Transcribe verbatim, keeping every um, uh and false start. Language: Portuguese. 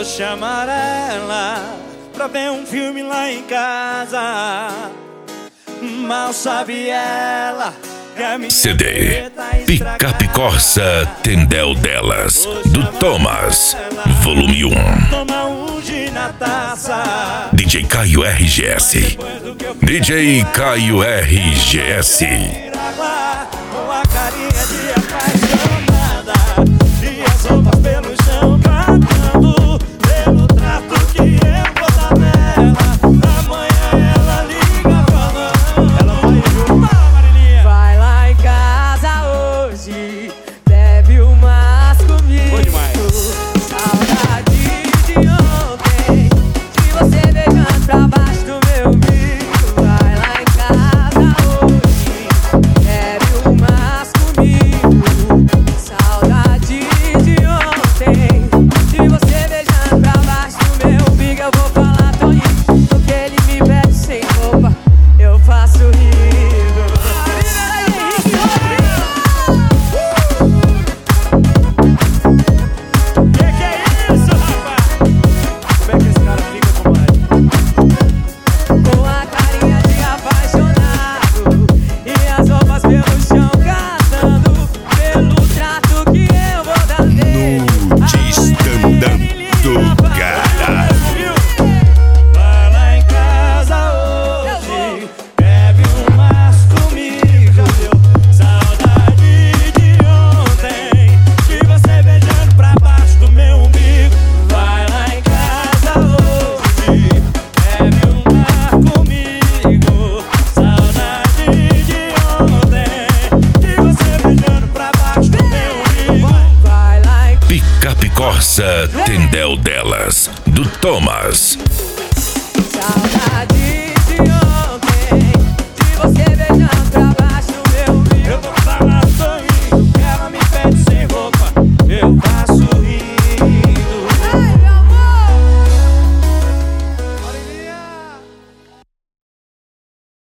vou chamar ela pra ver um filme lá em casa. Mal sabe ela que a minha C D Picape Corsa Tendel Delas, do Thomas, volume um. Toma um de na taça. D J Caio R G S. D J Caio R G S. Com a carinha de apaixonada e as roupas pelo chão cantando, pelo trato que eu vou dar nela. Amanhã ela liga falando, ela vai juntar, Marilinha. Vai lá em casa hoje, bebe umas comigo. Bom demais. Saudade de ontem, de você beijando pra baixo do meu umbigo. Vai lá em casa hoje, bebe umas comigo. Saudade de ontem, de você beijando pra baixo do meu umbigo. Eu vou falar Toninho, porque ele me pede sem roupa, eu faço rindo. Que que é isso, rapaz? Como é que esse cara fica com mais? Com a carinha de apaixonado e as roupas pelo chão cantando, pelo trato que eu vou dar nele. Destandando, cara. Vai lá em casa hoje, bebe umas comigo, já deu saudade de ontem, de você beijando pra baixo do meu umbigo. Vai lá em casa hoje, bebe uma comigo, saudade de ontem, de você beijando pra baixo do meu umbigo. Vai lá em Picape Corsa Tendel Delas, do Thomas. saudade